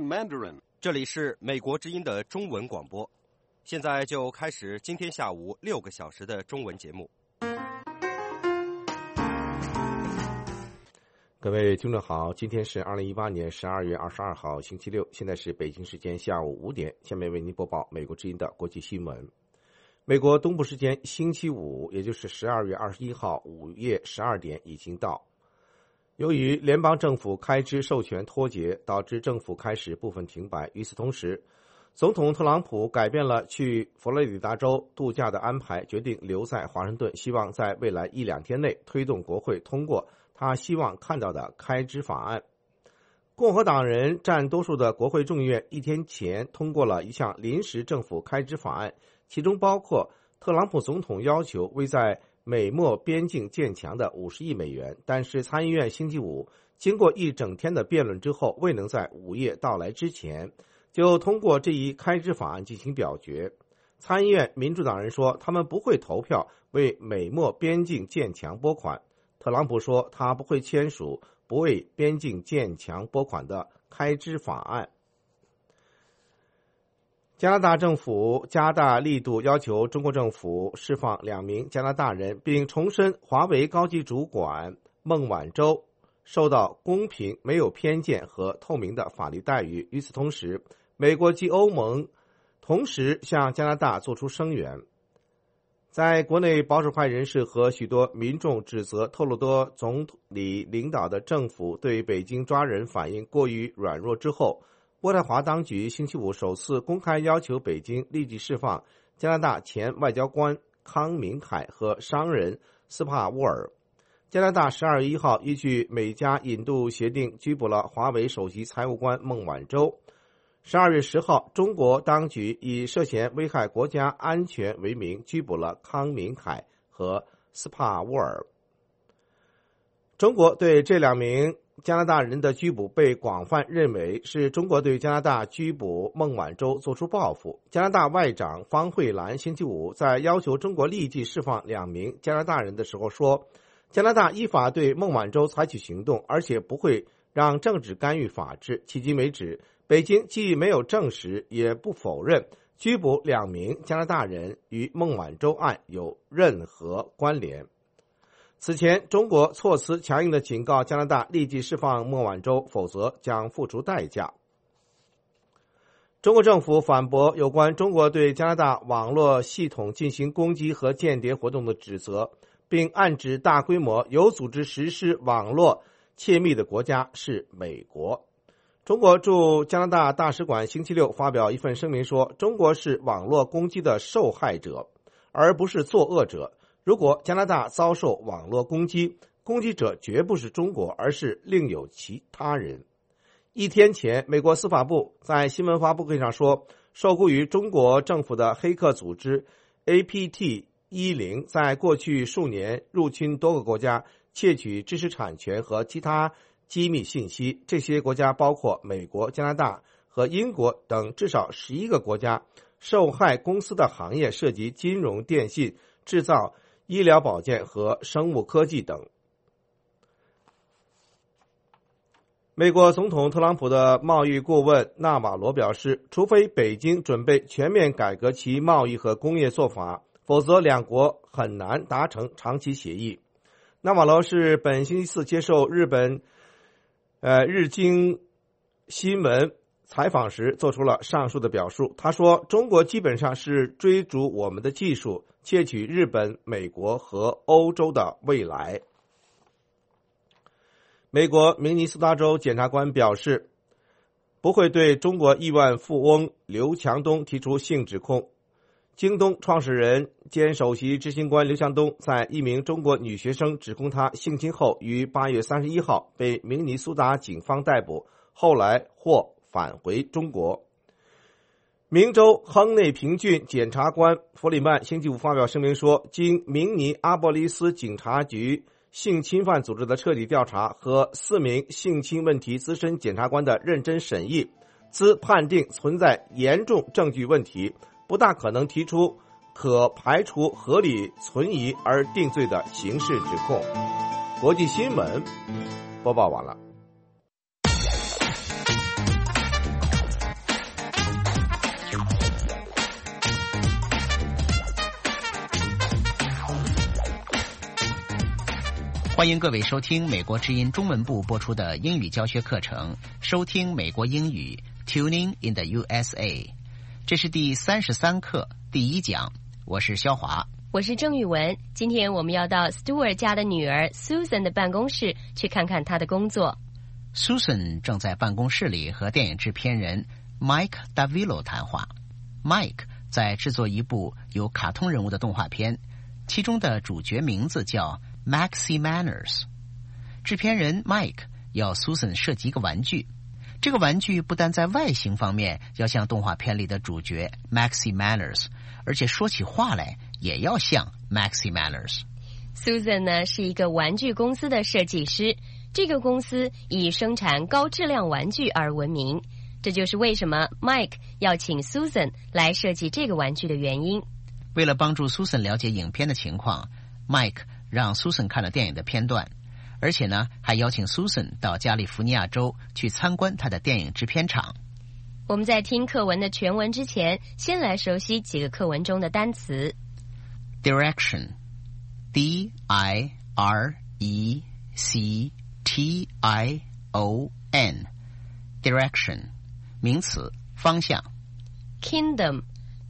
Mandarin. 这里是美国之音的中文广播，现在就开始今天下午6个小时的中文节目。 各位听众好，今天是2018年12月22号星期六，现在是北京时间下午5点，下面为您播报美国之音的国际新闻。美国东部时间星期五，也就是12月21号午夜12点已经到。由于联邦政府开支授权脱节，导致政府开始部分停摆。与此同时，总统特朗普改变了去佛罗里达州度假的安排，决定留在华盛顿，希望在未来1-2天内推动国会通过他希望看到的开支法案。共和党人占多数的国会众议院1天前通过了一项临时政府开支法案，其中包括特朗普总统要求为在美墨边境建墙的50亿美元，但是参议院星期五经过一整天的辩论之后，未能在午夜到来之前就通过这一开支法案进行表决。参议院民主党人说他们不会投票为美墨边境建墙拨款，特朗普说他不会签署不为边境建墙拨款的开支法案。加拿大政府加大力度要求中国政府释放2名加拿大人，并重申华为高级主管孟晚舟受到公平、没有偏见和透明的法律待遇。与此同时，美国及欧盟同时向加拿大作出声援。在国内保守派人士和许多民众指责特鲁多总理领导的政府对北京抓人反应过于软弱之后，渥太华当局星期五首次公开要求北京立即释放加拿大前外交官康明凯和商人斯帕沃尔。加拿大12月1号依据美加引渡协定拘捕了华为首席财务官孟晚舟。12月10号，中国当局以涉嫌危害国家安全为名拘捕了康明凯和斯帕沃尔。中国对这2名加拿大人的拘捕被广泛认为是中国对加拿大拘捕孟晚舟作出报复。加拿大外长方慧兰星期五在要求中国立即释放2名加拿大人的时候说，加拿大依法对孟晚舟采取行动，而且不会让政治干预法治。迄今为止，北京既没有证实也不否认拘捕2名加拿大人与孟晚舟案有任何关联。此前，中国措辞强硬地警告加拿大立即释放孟晚舟，否则将付出代价。中国政府反驳有关中国对加拿大网络系统进行攻击和间谍活动的指责，并暗指大规模有组织实施网络窃密的国家是美国。中国驻加拿大大使馆星期六发表一份声明说，中国是网络攻击的受害者，而不是作恶者。如果加拿大遭受网络攻击，攻击者绝不是中国，而是另有其他人。1天前，美国司法部在新闻发布会上说，受雇于中国政府的黑客组织 APT10在过去数年入侵多个国家，窃取知识产权和其他机密信息。这些国家包括美国、加拿大和英国等至少11个国家。受害公司的行业涉及金融、电信、制造、医疗保健和生物科技等。美国总统特朗普的贸易顾问纳瓦罗表示，除非北京准备全面改革其贸易和工业做法，否则2国很难达成长期协议。纳瓦罗是本星期四接受日经新闻采访时做出了上述的表述。他说，中国基本上是追逐我们的技术，窃取日本、美国和欧洲的未来。美国明尼苏达州检察官表示，不会对中国亿万富翁刘强东提出性指控。京东创始人兼首席执行官刘强东在一名中国女学生指控他性侵后，于8月31号被明尼苏达警方逮捕，后来获返回中国。明州亨内平郡检察官弗里曼星期五发表声明说，经明尼阿波利斯警察局性侵犯组织的彻底调查和4名性侵问题资深检察官的认真审议，兹判定存在严重证据问题，不大可能提出可排除合理存疑而定罪的刑事指控。国际新闻播报完了。 欢迎各位收听美国之音中文部播出的英语教学课程，收听美国英语 Tuning in the USA。 这是第33课第1讲，我是肖华， 我是郑玉文。今天我们要到 Stuart 家的女儿 Susan 的办公室去看看她的工作。 Susan 正在办公室里和电影制片人 Mike Davillo 谈话。 Mike 在制作一部有卡通人物的动画片，其中的主角名字叫Maxie Manners。 制片人 Mike 要 Susan 设计一个玩具，这个玩具不但在外形方面要像动画片里的主角 Maxie Manners， 而且说起话来也要像 Maxie Manners。 Susan 呢是一个玩具公司的设计师，这个公司以生产高质量玩具而闻名，这就是为什么 Mike 要请 Susan 来设计这个玩具的原因。 为了帮助 Susan 了解影片的情况， Mike 让 Susan 看了电影的片段，而且呢还邀请 Susan 到加利福尼亚州去参观他的电影制片厂。 我们在听课文的全文之前，先来熟悉几个课文中的单词。 Direction D-I-R-E-C-T-I-O-N Direction 名词，方向。 Kingdom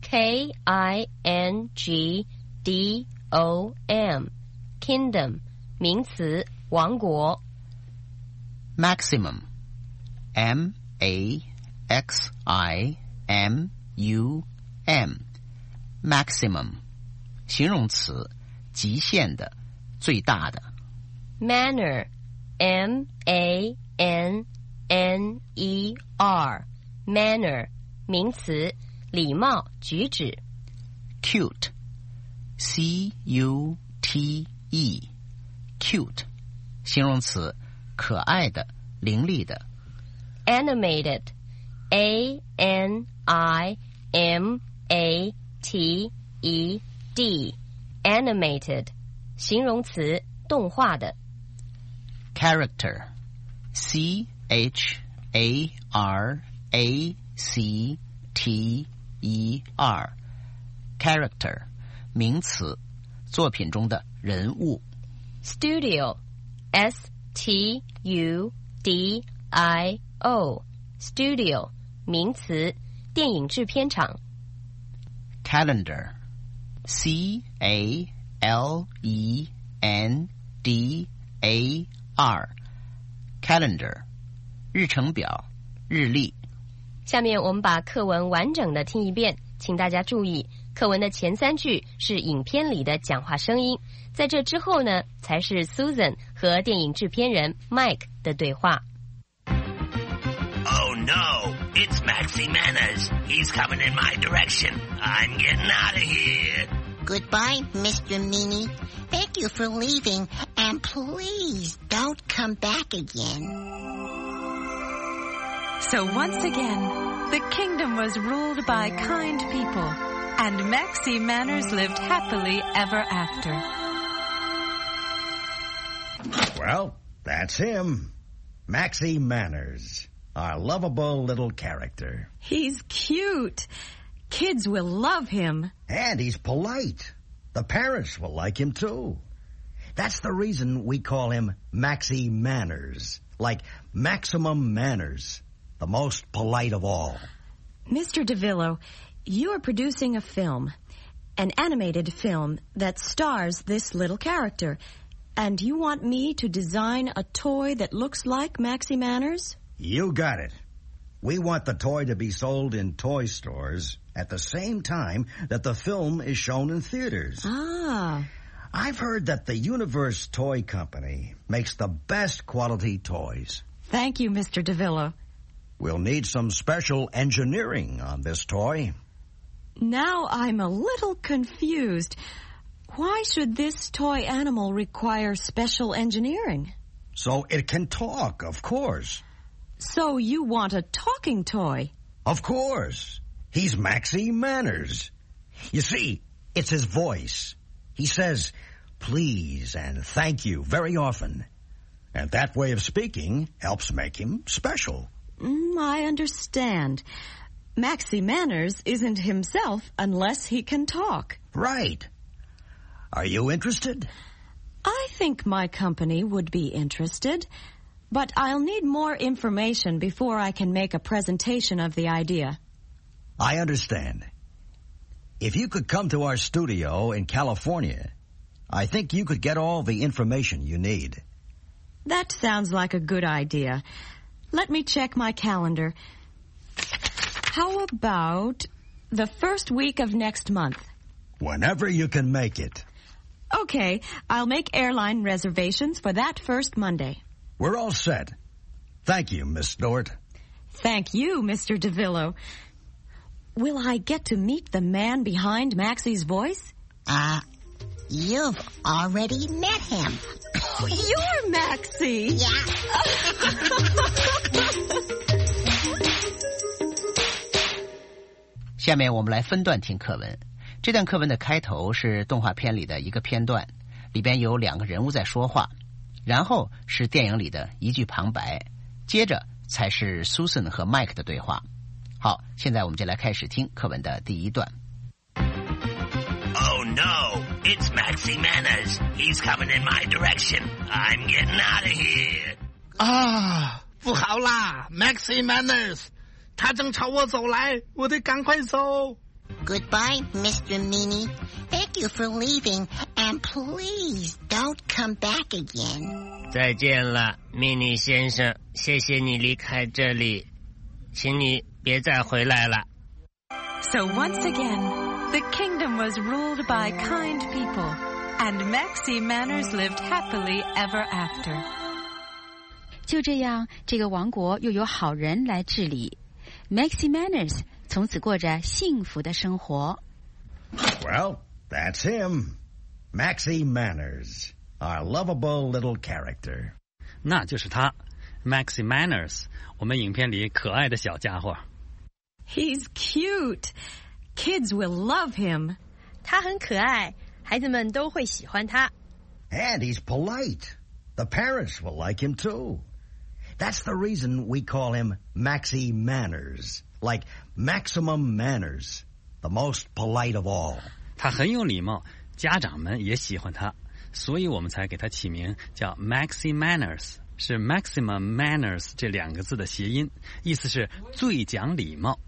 K-I-N-G-D-O-M Kingdom 名词，王国。 Maximum M-A-X-I-M-U-M Maximum 形容词，极限的，最大的。 Manner M-A-N-N-E-R Manner 名词，礼貌，举止。 Cute C-U-T-E Cute 形容词，可爱的，伶俐的。 Animated A-N-I-M-A-T-E-D Animated 形容词，动画的。 Character C-H-A-R-A-C-T-E-R Character 名词，作品中的人物。 Studio S-T-U-D-I-O Studio 名词，电影制片厂。 Calendar C-A-L-E-N-D-A-R Calendar 日程表，日历。 下面我们把课文完整的听一遍，请大家注意，课文的前3句是影片里的讲话声音，在这之后呢，才是 Susan 和电影制片人 Mike 的对话。 Oh no, it's Maxie Manners. He's coming in my direction. I'm getting out of here. Goodbye, Mr. Meanie. Thank you for leaving, and please don't come back again. So once again, the kingdom was ruled by kind people, and Maxie Manners lived happily ever after. Well, that's him. Maxie Manners, our lovable little character. He's cute. Kids will love him. And he's polite. The parents will like him too. That's the reason we call him Maxie Manners, like maximum manners, the most polite of all. Mr. Davillo, you are producing a film, an animated film that stars this little character, and you want me to design a toy that looks like Maxie Manners? You got it. We want the toy to be sold in toy stores at the same time that the film is shown in theaters. Ah. I've heard that the Universe Toy Company makes the best quality toys. Thank you, Mr. Davillo. We'll need some special engineering on this toy. Now I'm a little confused. Why should this toy animal require special engineering? So it can talk, of course. So you want a talking toy? Of course. He's Maxie Manners. You see, it's his voice. He says, please and thank you very often. And that way of speaking helps make him special. I understand. Maxie Manners isn't himself unless he can talk. Right. Are you interested? I think my company would be interested, but I'll need more information before I can make a presentation of the idea. I understand. If you could come to our studio in California, I think you could get all the information you need. That sounds like a good idea. Let me check my calendar. How about the first week of next month? Whenever you can make it. Okay, I'll make airline reservations for that first Monday. We're all set. Thank you, Miss Stewart. Thank you, Mr. DeVillo. Will I get to meet the man behind Maxie's voice? You've already met him. You're Maxie! Yeah. 下面我们来分段听课文。这段课文的开头是动画片里的一个片段，里边有2个人物在说话，然后是电影里的一句旁白，接着才是 Susan 和 Mike 的对话。好，现在我们就来开始听课文的第一段。 Oh no, it's Maxie Manners. He's coming in my direction. I'm getting out of here. 不好啦 ，Maxie Manners， 他正朝我走来，我得赶快走。 Goodbye, Mr. Meanie. Thank you for leaving, and please don't come back again. 再见了，迷你先生，谢谢你离开这里，请你别再回来了。 So once again, the kingdom was ruled by kind people, and Maxie Manners lived happily ever after. 就这样，这个王国又有好人来治理。Maxie Manners 从此过着幸福的生活。 Well, that's him. Maxie Manners, our lovable little character. 那就是他 Maxie Manners, 我们影片里可爱的小家伙。 He's cute. Kids will love him. 他很可爱，孩子们都会喜欢他。 And he's polite. The parents will like him too. That's the reason we call him Maxie Manners, like maximum manners, the most polite of all. 他很有礼貌，家长们也喜欢他，所以我们才给他起名叫 Maxie Manners， 是 maximum manners 这2个字的谐音，意思是最讲礼貌。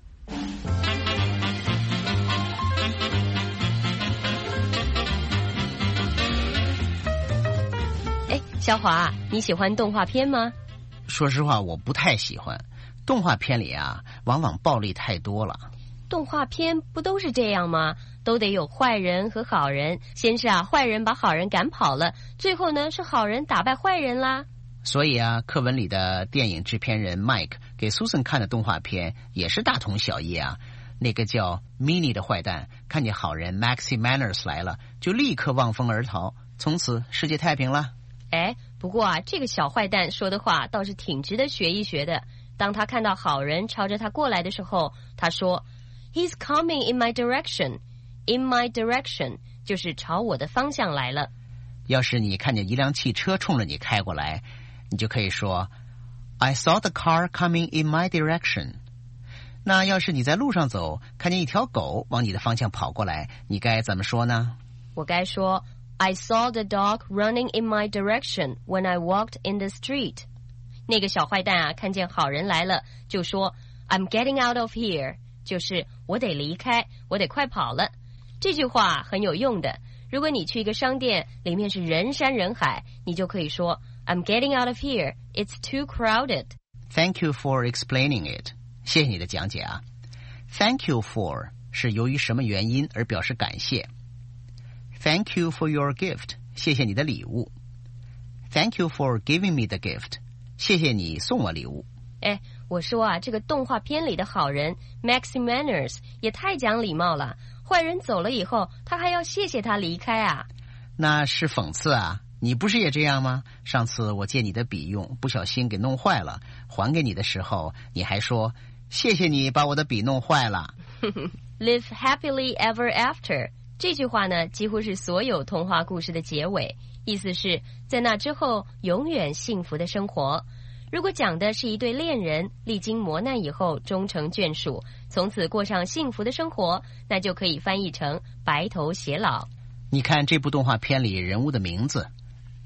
小华，你喜欢动画片吗？ 说实话，我不太喜欢。动画片里啊，往往暴力太多了。 动画片不都是这样吗？都得有坏人和好人，先是坏人把好人赶跑了，最后呢是好人打败坏人啦。 所以啊，课文里的电影制片人 Mike 给 Susan 看的动画片也是大同小异啊。那个叫 Minnie 的坏蛋看见好人 Maxie Manners 来了，就立刻望风而逃，从此世界太平了。 不过啊，这个小坏蛋说的话倒是挺值得学一学的。当他看到好人朝着他过来的时候，他说 He's coming in my direction. In my direction 就是朝我的方向来了。 要是你看见一辆汽车冲着你开过来，你就可以说 I saw the car coming in my direction. 那要是你在路上走，看见一条狗往你的方向跑过来，你该怎么说呢？ 我该说I saw the dog running in my direction when I walked in the street. 那个小坏蛋啊，看见好人来了，就说 I'm getting out of here. 就是我得离开，我得快跑了。这句话很有用的。如果你去一个商店，里面是人山人海，你就可以说 I'm getting out of here. It's too crowded. Thank you for explaining it. 谢谢你的讲解啊。Thank you for 是由于什么原因而表示感谢。Thank you for your gift. 谢谢你的礼物。Thank you for giving me the gift. 谢谢你送我礼物。 我说啊，这个动画片里的好人 Maxie Manners 也太讲礼貌了。坏人走了以后，他还要谢谢他离开啊。 那是讽刺啊，你不是也这样吗？上次我借你的笔用，不小心给弄坏了，还给你的时候，你还说谢谢你把我的笔弄坏了。 Live happily ever after 这句话呢，几乎是所有童话故事的结尾，意思是在那之后永远幸福的生活。如果讲的是一对恋人历经磨难以后终成眷属，从此过上幸福的生活，那就可以翻译成白头偕老。 你看这部动画片里人物的名字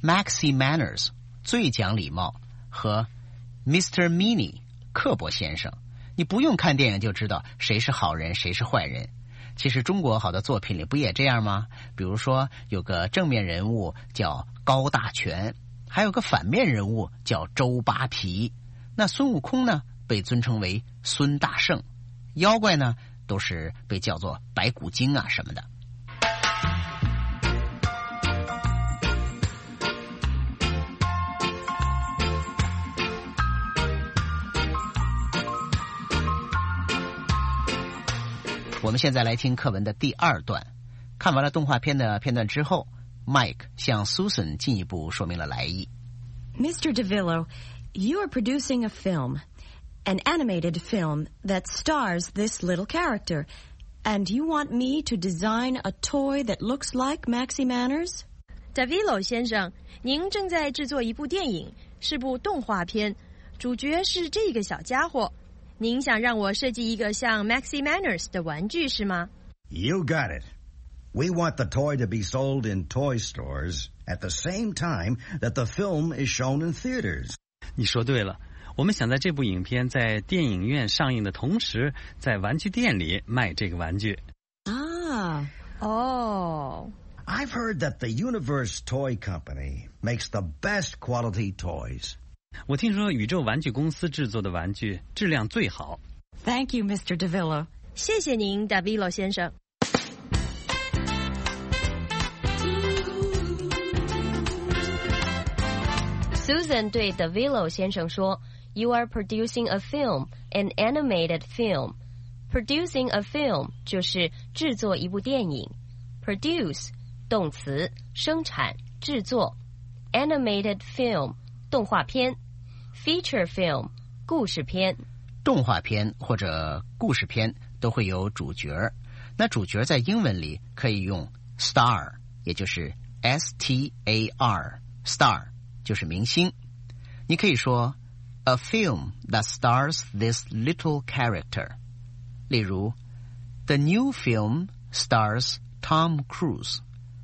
Maxi Manners 最讲礼貌和 Mr. Meany 刻薄先生，你不用看电影就知道谁是好人谁是坏人。其实中国好多作品里不也这样吗？比如说有个正面人物叫高大全，还有个反面人物叫周扒皮。那孙悟空呢被尊称为孙大圣，妖怪呢都是被叫做白骨精啊什么的。我们现在来听课文的第二段。看完了动画片的片段之后， Mike 向 Susan 进一步说明了来意。 Mr. DeVillo, you are producing a film, an animated film that stars this little character, and you want me to design a toy that looks like Maxi Manners? DeVillo 先生，您正在制作一部电影，是部动画片，主角是这个小家伙。您想让我设计一个像 Maxi Manners 的玩具是吗？ You got it. We want the toy to be sold in toy stores at the same time that the film is shown in theaters. 你说对了，我们想在这部影片在电影院上映的同时，在玩具店里卖这个玩具。 Ah. Oh. I've heard that the Universe Toy Company makes the best quality toys. 我听说宇宙玩具公司制作的玩具质量最好。 Thank you, Mr. DeVillo. 谢谢您 DeVillo 先生。 Susan 对 DeVillo 先生说 You are producing a film, an animated film. Producing a film 就是制作一部电影。 Produce 动词，生产、制作。 Animated film 动画片。 Feature film 故事片。 动画片或者故事片都会有主角，那主角在英文里可以用 star， 也就是 S-T-A-R， star 就是明星。你可以说 A film that stars this little character。 例如 The new film stars Tom Cruise。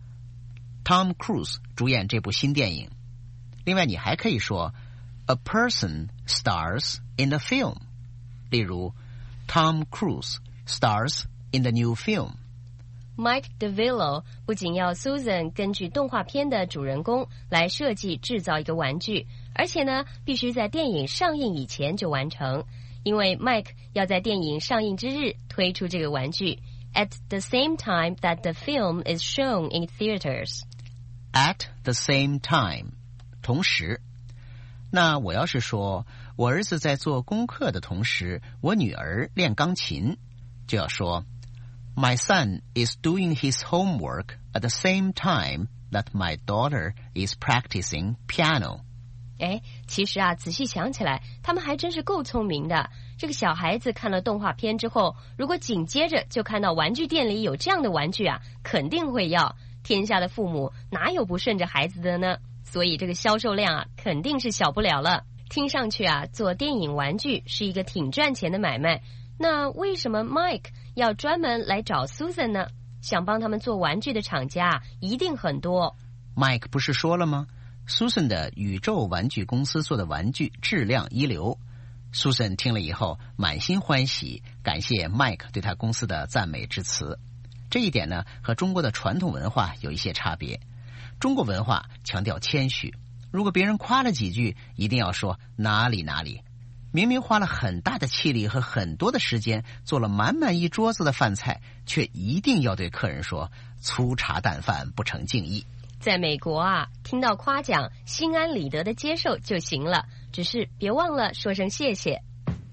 Tom Cruise 主演这部新电影。另外你还可以说A person stars in the film。 例如 Tom Cruise stars in the new film。 Mike DeVillo 不仅要 Susan 根据动画片的主人公来设计制造一个玩具，而且呢必须在电影上映以前就完成，因为 Mike 要在电影上映之日推出这个玩具。 At the same time that the film is shown in theaters。 At the same time 同时。那我要是说我儿子在做功课的同时，我女儿练钢琴，就要说 My son is doing his homework at the same time that my daughter is practicing piano。 其实啊仔细想起来他们还真是够聪明的。这个小孩子看了动画片之后，如果紧接着就看到玩具店里有这样的玩具啊，肯定会要。天下的父母哪有不顺着孩子的呢？所以这个销售量啊肯定是小不了了。听上去啊做电影玩具是一个挺赚钱的买卖，那为什么 Mike 要专门来找 Susan 呢？想帮他们做玩具的厂家一定很多。 Mike 不是说了吗？ Susan 的宇宙玩具公司做的玩具质量一流。 Susan 听了以后满心欢喜，感谢 Mike 对他公司的赞美之词。这一点呢和中国的传统文化有一些差别。中国文化强调谦虚，如果别人夸了几句，一定要说哪里哪里。明明花了很大的气力和很多的时间，做了满满一桌子的饭菜，却一定要对客人说粗茶淡饭不成敬意。 在美国啊，听到夸奖，心安理得的接受就行了，只是别忘了说声谢谢。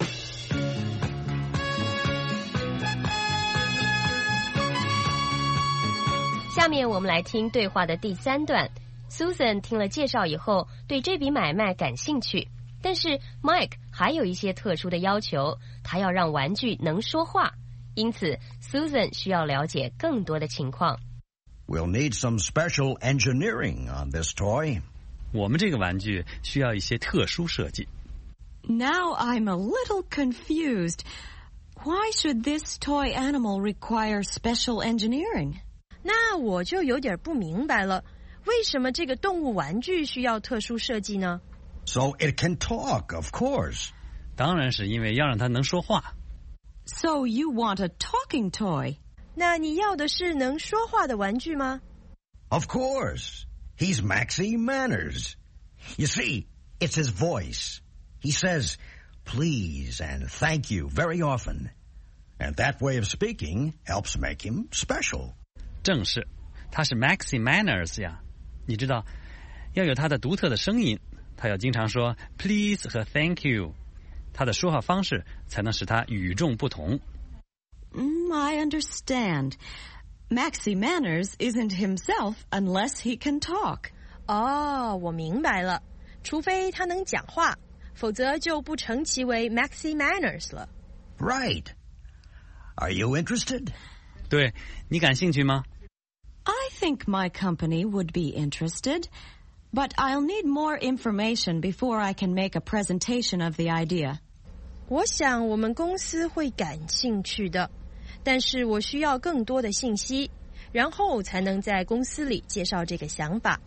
下面我们来听对话的第3段。 Susan 听了介绍以后对这笔买卖感兴趣，但是 Mike 还有一些特殊的要求，他要让玩具能说话，因此 Susan 需要了解更多的情况。 We'll need some special engineering on this toy. 我们这个玩具需要一些特殊设计。 Now I'm a little confused. Why should this toy animal require special engineering? 那我就有点不明白了， 为什么这个动物玩具需要特殊设计呢？ So it can talk, of course. 当然是因为要让它能说话。 So you want a talking toy? 那你要的是能说话的玩具吗？ Of course. He's Maxie Manners. You see, it's his voice. He says, please and thank you very often. And that way of speaking helps make him special. 正是，他是 Maxie Manners 呀。你知道，要有他的独特的声音，他要经常说 please 和 thank you， 他的说话方式才能使他与众不同。 I understand. Maxie Manners isn't himself unless he can talk. 哦，我明白了。除非他能讲话，否则就不成其为 Maxie Manners 了。 Right. Are you interested? 对，你感兴趣吗？ I think my company would be interested, but I'll need more information before I can make a presentation of the idea. 我想我们公司会感兴趣的，但是我需要更多的信息，然后才能在公司里介绍这个想法。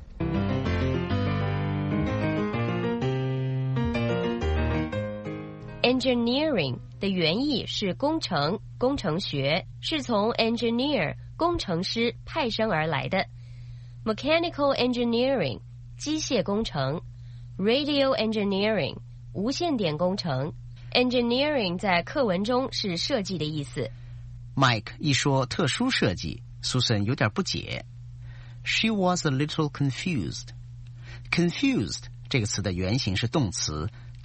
Engineering 的原意是工程、工程学，是从 engineer 工程师派生而来的。Mechanical engineering 机械工程， Radio engineering 无线电工程。Engineering 在课文中是设计的意思。 Mike 一说特殊设计 ，Susan 有点不解。She was a little confused. Confused 这个词的原型是动词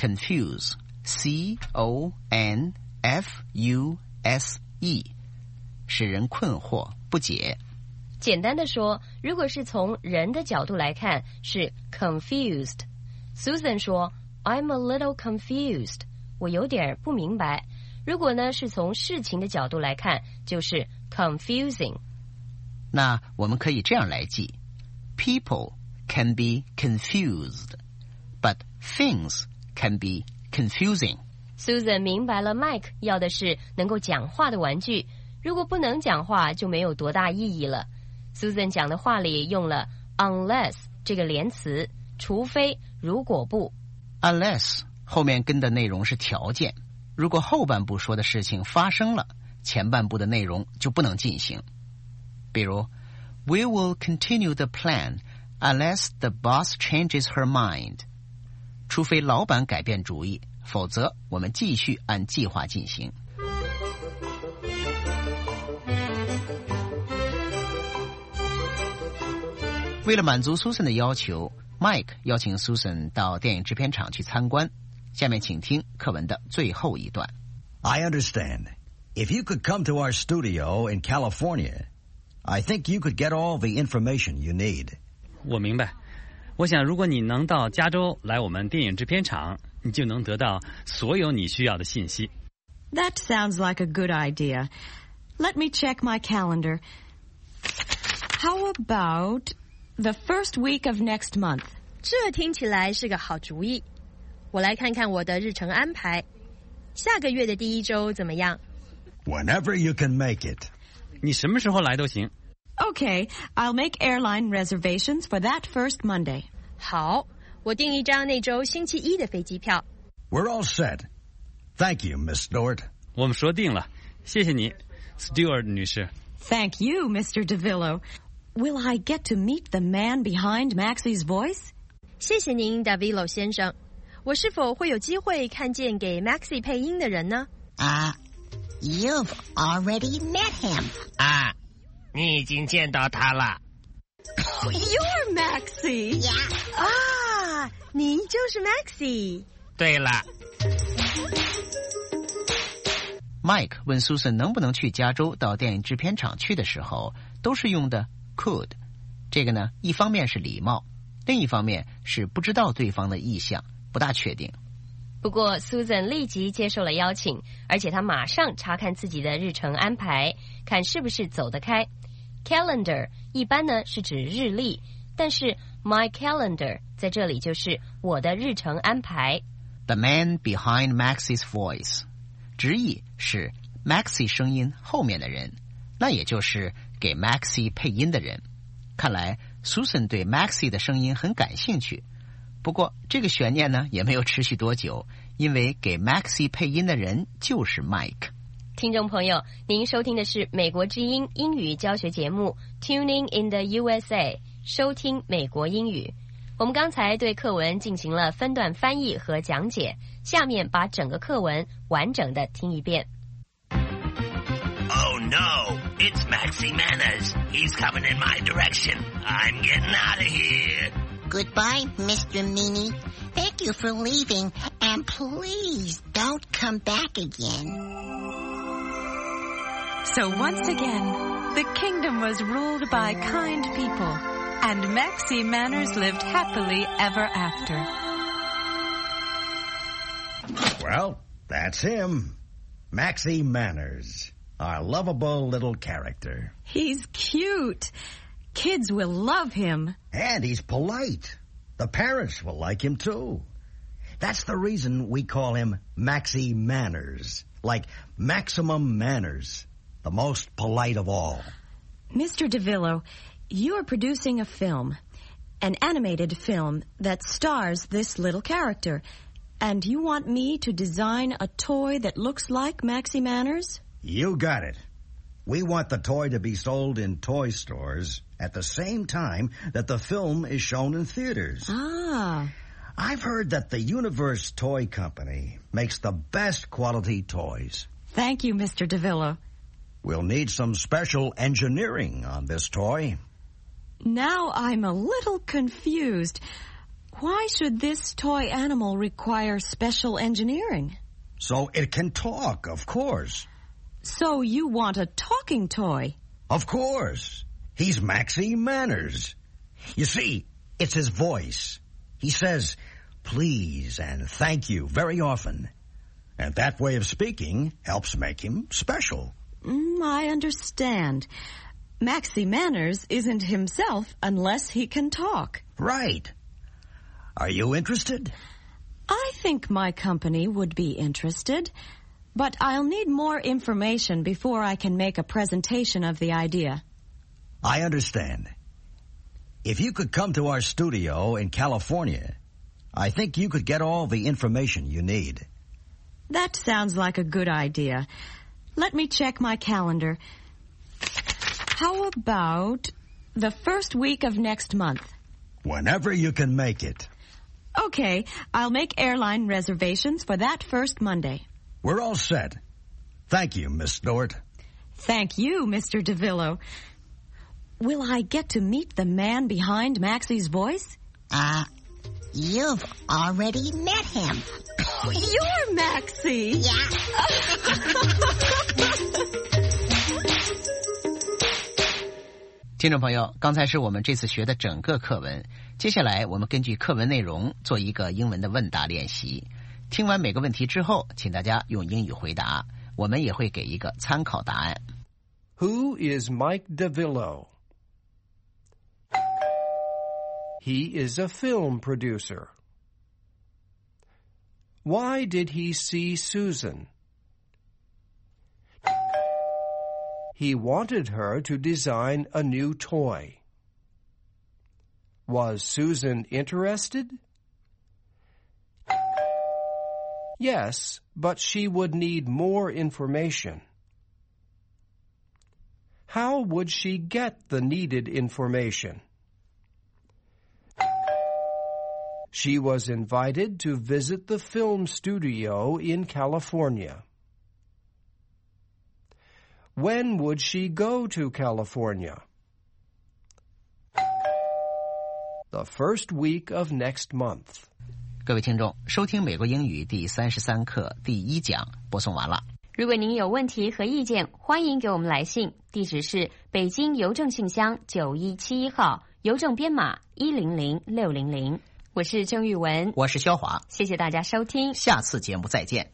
confuse。C-O-N-F-U-S-E 使人困惑不解。 简单的说，如果是从人的角度来看，是 confused。Susan 说 I'm a little confused， 我有点不明白。如果呢是从事情的角度来看，就是 confusing。 那我们可以这样来记 ：People can be confused, but things can be confusing. Susan 明白了 Mike 要的是能够讲话的玩具，如果不能讲话就没有多大意义了。Susan 讲的话里用了 unless 这个连词，除非、如果不。 Unless 后面跟的内容是条件，如果后半部说的事情发生了，前半部的内容就不能进行。比如 We will continue the plan unless the boss changes her mind. 除非老板改变主意，否则我们继续按计划进行。为了满足 Susan 的要求， Mike 邀请 Susan 到电影制片厂去参观。下面请听课文的最后一段。 I understand. If you could come to our studio in California, I think you could get all the information you need. 我明白。我想如果你能到加州来我们电影制片厂，你就能得到所有你需要的信息。 That sounds like a good idea. Let me check my calendar. How about the first week of next month? 这听起来是个好主意。我来看看我的日程安排。下个月的第一周怎么样？ Whenever you can make it. 你什么时候来都行。 Okay, I'll make airline reservations for that first Monday. 好，我订一张那周星期一的飞机票。 We're all set. Thank you, Miss Stewart. 我们说定了，谢谢你 Stewart 女士。 Thank you, Mr. DeVillo. Will I get to meet the man behind Maxie's voice? 谢谢您 DeVillo 先生。我是否会有机会看见给 Maxie 配音的人呢？ You've already met him. 啊，你已经见到他了。 You're Maxie. Yeah. 啊，您就是 Maxie。 对了。 Mike 问 Susan 能不能去加州到电影制片厂去的时候，都是用的 could。这个呢，一方面是礼貌，另一方面是不知道对方的意向，不大确定。 不过 Susan 立即接受了邀请，而且她马上查看自己的日程安排，看是不是走得开。Calendar 一般呢是指日历，但是 my calendar 在这里就是我的日程安排。 The man behind Maxie's voice， 直译是 Maxie 声音后面的人，那也就是给 Maxie 配音的人。看来 Susan 对 Maxie 的声音很感兴趣。不过这个悬念呢也没有持续多久，因为给 Maxie 配音的人就是 Mike。 听众朋友，您收听的是美国之音英语教学节目 Tuning in the USA， 收听美国英语。我们刚才对课文进行了分段翻译和讲解，下面把整个课文完整的听一遍。 Oh no, it's Maxie Manners. He's coming in my direction. I'm getting out of here. Goodbye, Mr. Meanie. Thank you for leaving, and please don't come back again. So once again, the kingdom was ruled by kind people, and Maxie Manners lived happily ever after. Well, that's him. Maxie Manners, our lovable little character. He's cute. Kids will love him. And he's polite. The parents will like him too. That's the reason we call him Maxie Manners, like maximum manners, the most polite of all. Mr. DeVillo, you are producing a film, an animated film that stars this little character, and you want me to design a toy that looks like Maxie Manners? You got it. We want the toy to be sold in toy stores at the same time that the film is shown in theaters. Ah. I've heard that the Universe Toy Company makes the best quality toys. Thank you, Mr. DeVillo. We'll need some special engineering on this toy. Now I'm a little confused. Why should this toy animal require special engineering? So it can talk, of course. So you want a talking toy? Of course. He's Maxie Manners. You see, it's his voice. He says, please and thank you very often. And that way of speaking helps make him special. I understand. Maxie Manners isn't himself unless he can talk. Right. Are you interested? I think my company would be interested, but I'll need more information before I can make a presentation of the idea. I understand. If you could come to our studio in California, I think you could get all the information you need. That sounds like a good idea. Let me check my calendar. How about the first week of next month? Whenever you can make it. Okay, I'll make airline reservations for that first Monday. We're all set. Thank you, Miss Stewart. Thank you, Mr. DeVillo. Will I get to meet the man behind Maxie's voice? You've already met him. You're Maxie. Yeah. 听众朋友，刚才是我们这次学的整个课文，接下来我们根据课文内容做一个英文的问答练习。听完每个问题之后，请大家用英语回答，我们也会给一个参考答案。 Who is Mike DeVillo? He is a film producer. Why did he see Susan? He wanted her to design a new toy. Was Susan interested? Yes, but she would need more information. How would she get the needed information? She was invited to visit the film studio in California. When would she go to California? The first week of next month. 各位听众，收听美国英语第33课第1讲播送完了。 如果您有问题和意见，欢迎给我们来信，地址是北京邮政信箱9171号，邮政编码100600。我是郑玉文， 我是肖华， 谢谢大家收听， 下次节目再见。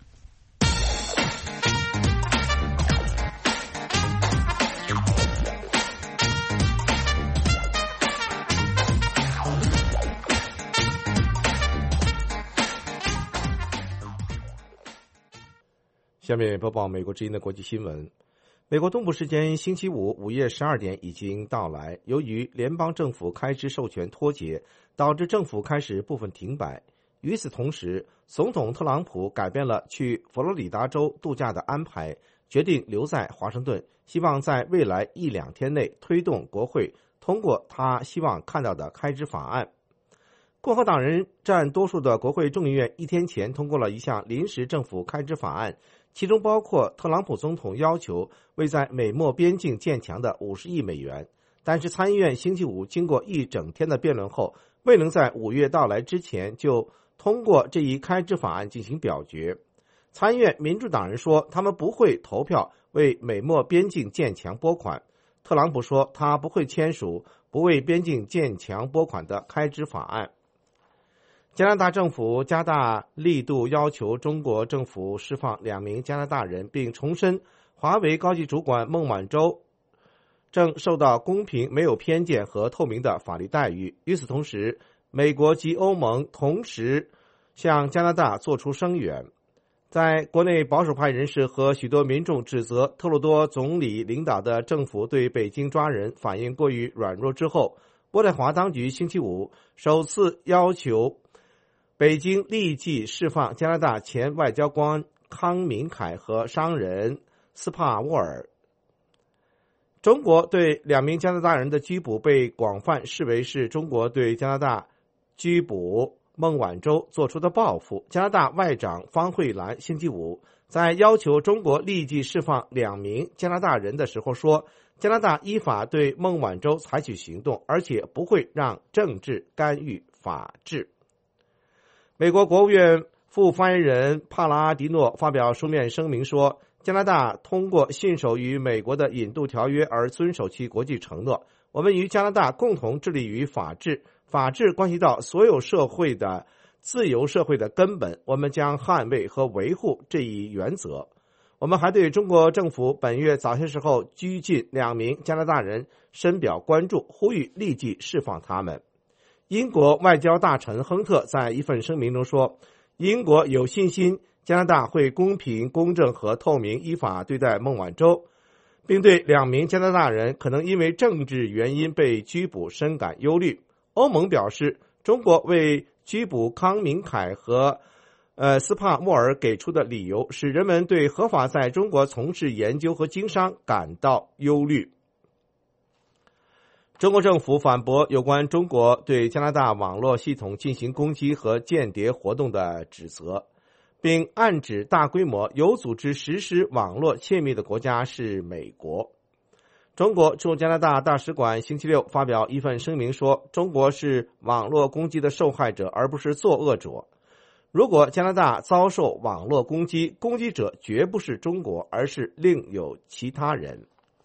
下面播报美国之音的国际新闻。 美国东部时间星期五午夜12点已经到来，由于联邦政府开支授权脱节，导致政府开始部分停摆。与此同时，总统特朗普改变了去佛罗里达州度假的安排，决定留在华盛顿，希望在未来1-2天内推动国会通过他希望看到的开支法案。共和党人占多数的国会众议院1天前通过了一项临时政府开支法案，其中包括特朗普总统要求为在美墨边境建墙的50亿美元。但是参议院星期五经过一整天的辩论后，未能在5月到来之前就通过这一开支法案进行表决。参议院民主党人说他们不会投票为美墨边境建墙拨款。特朗普说他不会签署不为边境建墙拨款的开支法案。加拿大政府加大力度要求中国政府释放2名加拿大人，并重申华为高级主管孟晚舟正受到公平、没有偏见和透明的法律待遇。与此同时，美国及欧盟同时向加拿大做出声援。在国内保守派人士和许多民众指责特鲁多总理领导的政府对北京抓人反应过于软弱之后，渥太华当局星期五首次要求北京立即释放加拿大前外交官康明凯和商人斯帕沃尔。中国对2名加拿大人的拘捕被广泛视为是中国对加拿大拘捕孟晚舟做出的报复。加拿大外长方慧兰星期五在要求中国立即释放2名加拿大人的时候说，加拿大依法对孟晚舟采取行动，而且不会让政治干预法治。美国国务院副发言人帕拉迪诺发表书面声明说，加拿大通过信守与美国的引渡条约而遵守其国际承诺。我们与加拿大共同致力于法治，法治关系到所有社会的自由社会的根本，我们将捍卫和维护这一原则。我们还对中国政府本月早些时候拘禁2名加拿大人深表关注，呼吁立即释放他们。英国外交大臣亨特在一份声明中说，英国有信心加拿大会公平、公正和透明依法对待孟晚舟，并对2名加拿大人可能因为政治原因被拘捕深感忧虑。欧盟表示，中国为拘捕康明凯和斯帕莫尔给出的理由使人们对合法在中国从事研究和经商感到忧虑。中国政府反驳有关中国对加拿大网络系统进行攻击和间谍活动的指责，并暗指大规模有组织实施网络窃密的国家是美国。中国驻加拿大大使馆星期六发表一份声明说，中国是网络攻击的受害者，而不是作恶者。如果加拿大遭受网络攻击，攻击者绝不是中国，而是另有其他人。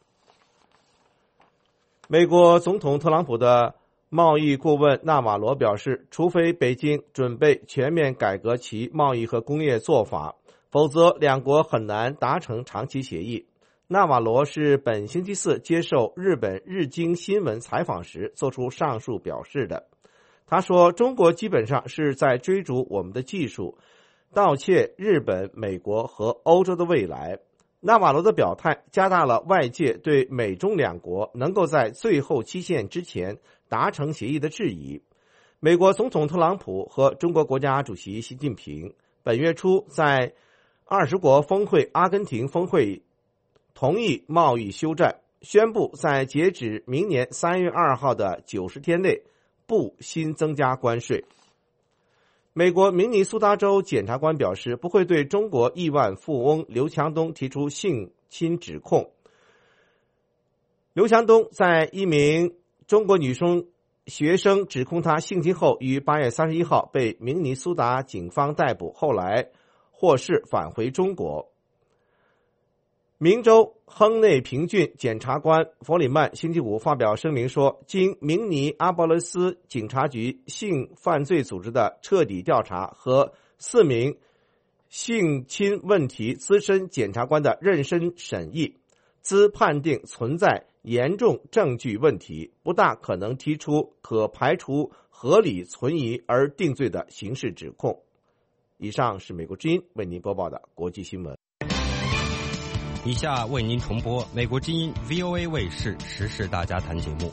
美国总统特朗普的贸易顾问纳瓦罗表示，除非北京准备全面改革其贸易和工业做法，否则2国很难达成长期协议。纳瓦罗是本星期四接受日本日经新闻采访时做出上述表示的。他说，中国基本上是在追逐我们的技术，盗窃日本、美国和欧洲的未来。纳瓦罗的表态加大了外界对美中2国能够在最后期限之前达成协议的质疑。美国总统特朗普和中国国家主席习近平本月初在20国峰会阿根廷峰会同意贸易休战，宣布在截止明年3月2号的90天内不新增加关税。美国明尼苏达州检察官表示，不会对中国亿万富翁刘强东提出性侵指控。刘强东在一名中国女学生指控他性侵后，于8月31号被明尼苏达警方逮捕，后来获释返回中国。明州亨内平郡检察官弗里曼星期五发表声明说，经明尼阿波罗斯警察局性犯罪组织的彻底调查和4名性侵问题资深检察官的认真审议，兹判定存在严重证据问题，不大可能提出可排除合理存疑而定罪的刑事指控。以上是美国之音为您播报的国际新闻。 以下为您重播美国之音 VOA 卫视时事大家谈节目。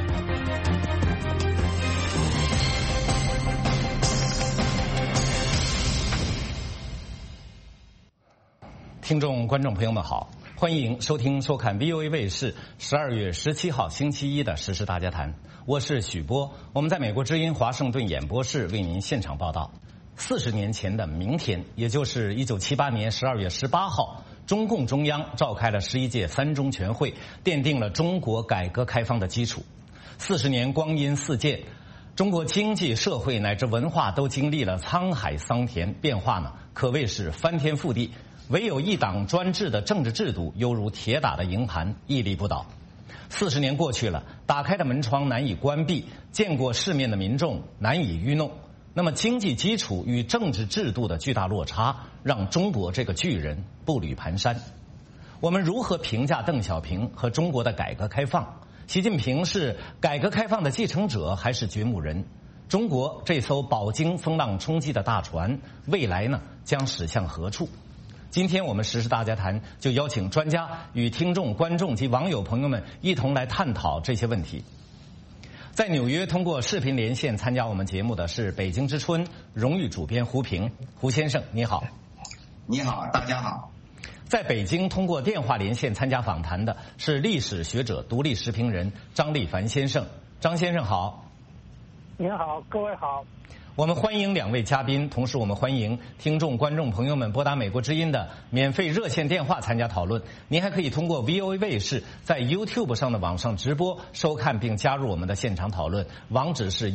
听众、观众朋友们好，欢迎收听、收看 VOA 卫视12月17号星期一的时事大家谈。我是许波，我们在美国之音华盛顿演播室为您现场报道。40年前的明天，也就是1978年12月18号，中共中央召开了11届三中全会，奠定了中国改革开放的基础。40年光阴似箭，中国经济社会乃至文化都经历了沧海桑田，变化呢可谓是翻天覆地。唯有一党专制的政治制度犹如铁打的营盘，屹立不倒。40年过去了，打开的门窗难以关闭，见过世面的民众难以愚弄。那么经济基础与政治制度的巨大落差，让中国这个巨人步履蹒跚。我们如何评价邓小平和中国的改革开放？习近平是改革开放的继承者还是掘墓人？中国这艘饱经风浪冲击的大船，未来呢将驶向何处？今天我们时事大家谈就邀请专家与听众、观众及网友朋友们一同来探讨这些问题。在纽约通过视频连线参加我们节目的是北京之春荣誉主编胡平。胡先生你好。 你好，大家好。 在北京通过电话连线参加访谈的是历史学者、独立时评人张立凡先生。张先生好。 您好，各位好。 我们欢迎两位嘉宾，同时我们欢迎听众、观众朋友们拨打美国之音的免费热线电话参加讨论。您还可以通过 VOA 卫视在 YouTube 上的网上直播收看并加入我们的现场讨论，网址是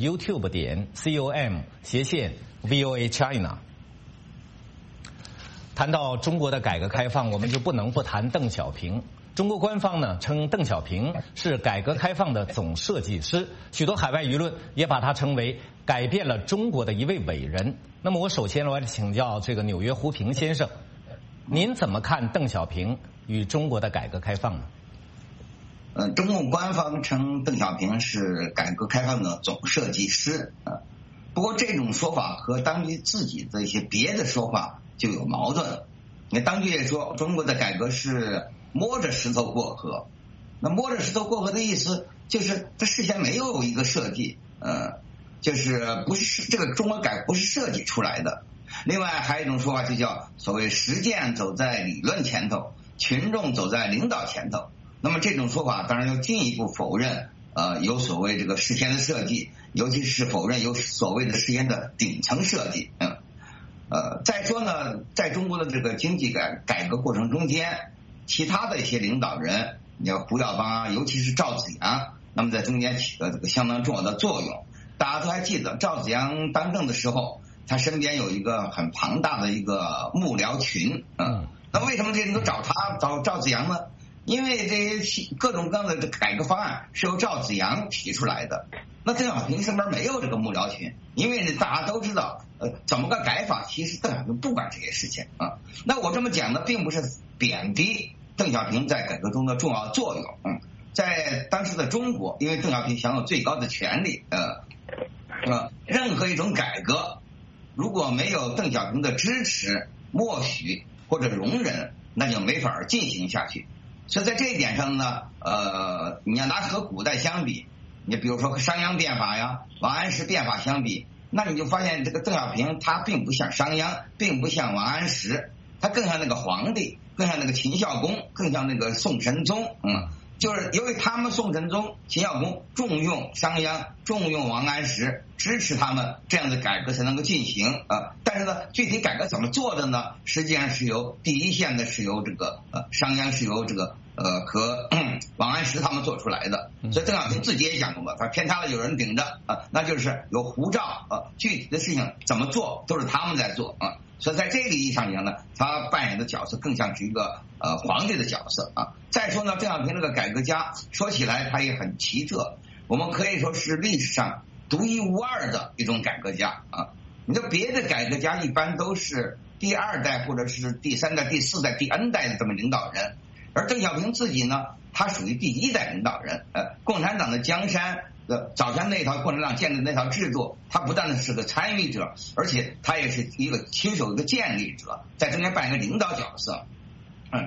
youtube.com/VOA China。谈到中国的改革开放，我们就不能不谈邓小平。中国官方呢称邓小平是改革开放的总设计师，许多海外舆论也把他称为改变了中国的一位伟人。那么我首先来请教这个纽约胡平先生，您怎么看邓小平与中国的改革开放呢？ 中共官方称邓小平是改革开放的总设计师，不过这种说法和当局自己的一些别的说法就有矛盾。你看，当局也说中国的改革是摸着石头过河，那摸着石头过河的意思就是他事先没有一个设计，就是不是这个中国改革不是设计出来的。另外还有一种说法就叫所谓实践走在理论前头，群众走在领导前头。那么这种说法当然要进一步否认有所谓这个事先的设计，尤其是否认有所谓的事先的顶层设计。再说呢，在中国的这个经济改革过程中间，其他的一些领导人，你要胡耀邦啊，尤其是赵紫阳，那么在中间起了这个相当重要的作用。大家都还记得赵紫阳当政的时候，他身边有一个很庞大的一个幕僚群，那为什么这人都找赵紫阳呢？因为这些各种各样的改革方案是由赵紫阳提出来的。那邓小平身边没有这个幕僚群，因为大家都知道，怎么个改法，其实邓小平不管这些事情啊。那我这么讲的并不是贬低邓小平在改革中的重要作用，在当时的中国，因为邓小平享有最高的权力，任何一种改革如果没有邓小平的支持、默许或者容忍，那就没法进行下去。所以在这一点上呢，你要拿和古代相比，你比如说和商鞅变法呀、王安石变法相比，那你就发现这个邓小平他并不像商鞅，并不像王安石，他更像那个皇帝，更像那个秦孝公，更像那个宋神宗。就是由于他们宋神宗、秦孝公重用商鞅、重用王安石，支持他们，这样的改革才能够进行但是呢，具体改革怎么做的呢？实际上是由第一线的是由这个商鞅是由这个和王安石他们做出来的。所以邓小平自己也讲过，他偏塌了有人顶着那就是有胡照具体的事情怎么做都是他们在做所以在这个意义上讲呢，他扮演的角色更像是一个皇帝的角色再说呢，邓小平这个改革家说起来他也很奇特，我们可以说是历史上独一无二的一种改革家你说别的改革家一般都是第二代或者是第三代、第四代、第 N 代的这么领导人，而邓小平自己呢，他属于第一代领导人。共产党的江山早先那套共产党建立的那套制度，他不但是个参与者，而且他也是一个亲手一个建立者，在中间扮演一个领导角色。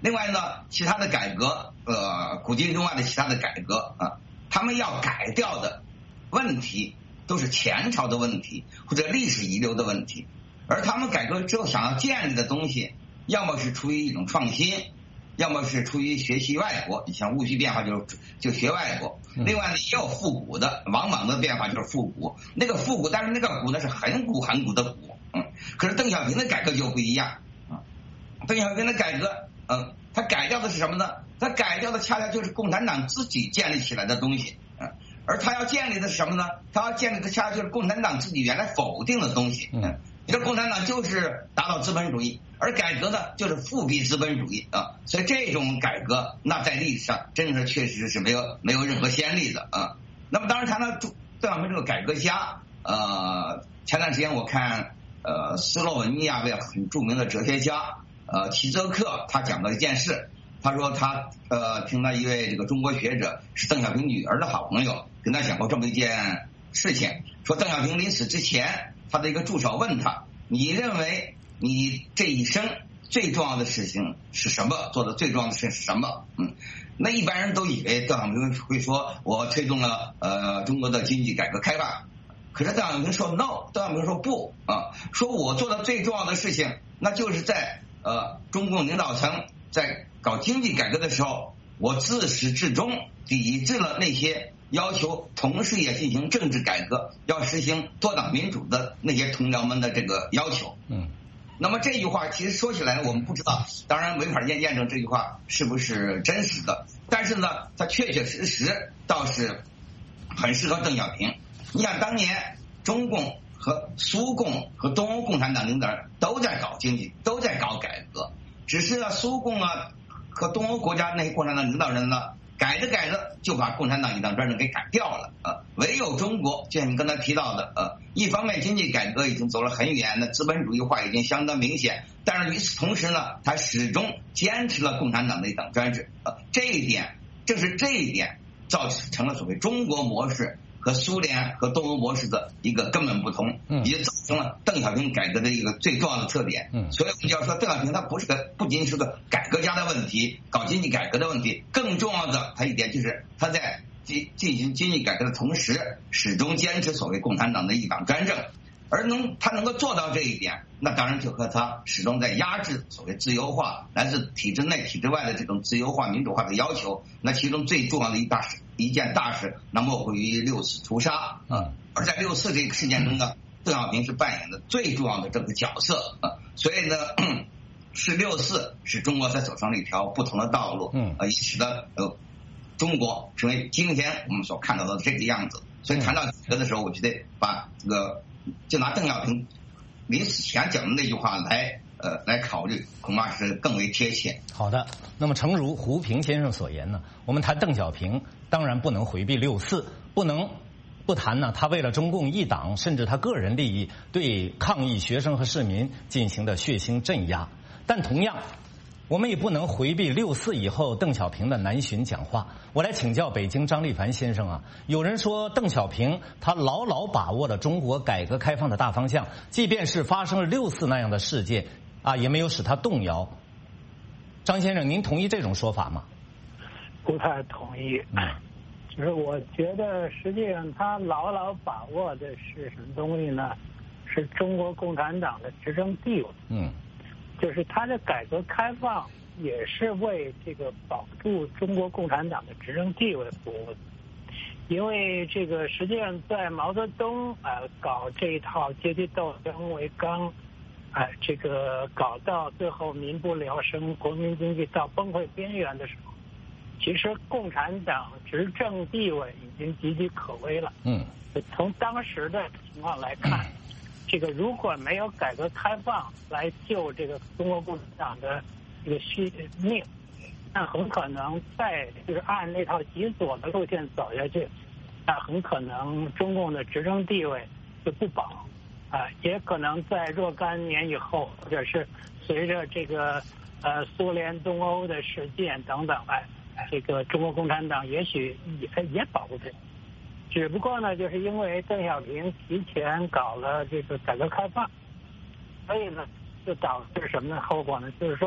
另外呢，其他的改革，古今中外的其他的改革啊，他们要改掉的问题都是前朝的问题或者历史遗留的问题，而他们改革之后想要建立的东西，要么是出于一种创新，要么是出于学习外国，你像戊戌变法就学外国。另外呢，也有复古的，王莽的变法就是复古，那个复古，但是那个古呢是很古很古的古，可是邓小平的改革就不一样啊。邓小平的改革，他改掉的是什么呢？他改掉的恰恰就是共产党自己建立起来的东西，而他要建立的是什么呢？他要建立的恰恰就是共产党自己原来否定的东西。你说共产党就是达到资本主义，而改革呢就是复辟资本主义啊，所以这种改革那在历史上真的确实是没有任何先例的啊。那么当然谈到邓小平这个改革家，前段时间我看斯洛文尼亚位很著名的哲学家齐泽克他讲了一件事，他说他听到一位这个中国学者是邓小平女儿的好朋友跟他讲过这么一件事情，说邓小平临死之前，他的一个助手问他，你认为你这一生最重要的事情是什么？做的最重要的事情是什么？那一般人都以为邓小平会说我推动了中国的经济改革开放，可是邓小平说 no， 邓小平说不啊，说我做的最重要的事情，那就是在中共领导层在搞经济改革的时候，我自始至终抵制了那些要求同时也进行政治改革，要实行多党民主的那些同僚们的这个要求。那么这句话其实说起来我们不知道，当然没法验证这句话是不是真实的，但是呢，它确确实实倒是很适合邓小平。你想当年中共和苏共和东欧共产党领导人都在搞经济，都在搞改革，只是呢苏共啊和东欧国家那些共产党领导人呢，改着就把共产党一党专政给改掉了唯有中国，就像你刚才提到的一方面经济改革已经走了很远，那资本主义化已经相当明显，但是与此同时呢，他始终坚持了共产党的一党专制正是这一点造成了所谓中国模式和苏联和东欧模式的一个根本不同，也造成了邓小平改革的一个最重要的特点。所以我们就要说邓小平他不仅是个改革家的问题，搞经济改革的问题，更重要的他一点就是他在进行经济改革的同时，始终坚持所谓共产党的一党专政，而他能够做到这一点，那当然就和他始终在压制所谓自由化，来自体制内体制外的这种自由化民主化的要求。那其中最重要的一件大事，那莫过于六四屠杀而在六四这个事件中呢，邓小平是扮演的最重要的这个角色所以呢，是六四使中国才走上了一条不同的道路也使得中国成为今天我们所看到的这个样子。所以谈到改革的时候，我觉得把这个就拿邓小平临死前讲的那句话来考虑，恐怕是更为贴切。 好的，那么诚如胡平先生所言呢，我们谈邓小平当然不能回避六四，不能不谈呢他为了中共一党甚至他个人利益对抗议学生和市民进行的血腥镇压，但同样我们也不能回避六四以后邓小平的南巡讲话。我来请教北京张立凡先生有人说邓小平他牢牢把握了中国改革开放的大方向，即便是发生了六四那样的事件也没有使他动摇。张先生，您同意这种说法吗？ 不太同意。就是我觉得实际上他牢牢把握的是什么东西呢？是中国共产党的执政地位。就是他的改革开放也是为这个保住中国共产党的执政地位服务的。因为这个实际上在毛泽东搞这一套阶级斗争为纲这个搞到最后民不聊生，国民经济到崩溃边缘的时候，其实共产党执政地位已经岌岌可危了。从当时的情况来看，这个如果没有改革开放来救这个中国共产党的这个命，那很可能就是按那套极左的路线走下去，那很可能中共的执政地位就不保也可能在若干年以后，或者是随着这个苏联东欧的事件等等这个中国共产党也许也保不住。只不过呢，就是因为邓小平提前搞了这个改革开放，所以呢就导致什么呢后果呢？就是说